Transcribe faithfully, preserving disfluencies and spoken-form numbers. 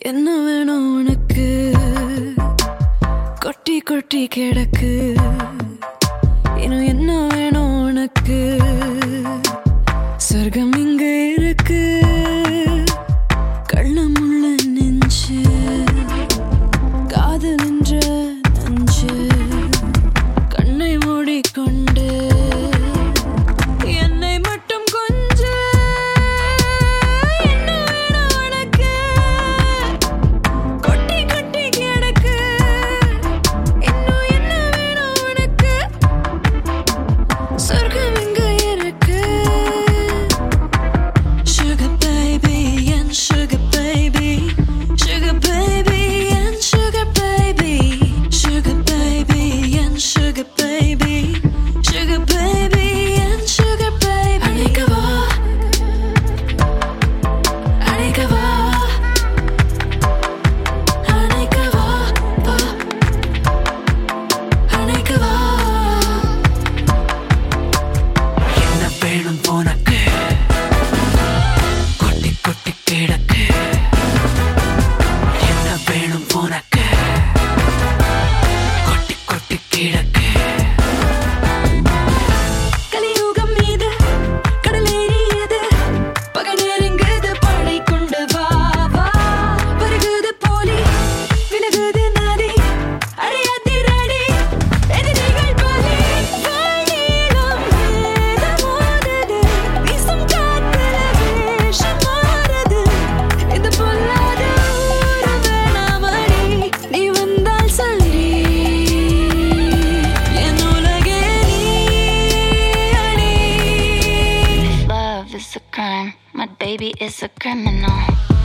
என்ன வேணும் உனக்கு? கொட்டி கொட்டி கிடக்கு. இன்னும் என்ன வேணும் உனக்கு? சொர்க்கம் இங்க இருக்கு. கள்ளமுள்ள நெஞ்சு, காதல் என்ற நஞ்சு, கண்ணை மூடிக்கொண்டு என்னை மட்டும் கொஞ்சு. என்ன வேணும் உனக்கு? கொட்டி கொட்டி கிடக்கு. இன்னும் என்ன வேணும் உனக்கு? சொர்க்கம் இங்க இருக்கு. Sugar baby and sugar baby, sugar baby and sugar baby, sugar baby and sugar baby, sugar baby and sugar baby. அணைக்கவா அணைக்கவா அணைக்கவா வா அணைக்கவா. என்ன வேணும் உனக்கு? கொட்டி கொட்டி கிடக்கு. என்ன வேணும் உனக்கு? கொட்டி கொட்டி கிடக்கு. கலியுகம் மீது கடலேறியது, பகல் நெருங்குது, படை கொண்டு வா வா. வருகுது போலி, விலகுது நதி, அடையாதிரடி, எதிரிகள் பலி. வானீளம் வேதமோதுது, வீசும் காத்துல வேஷம் மாறுது. இந்த பொல்லாத ஊரு வேணாமடி, நீ வந்தால் சரி. என் உலகே நீ அடி. Love is a crime, my baby is a criminal.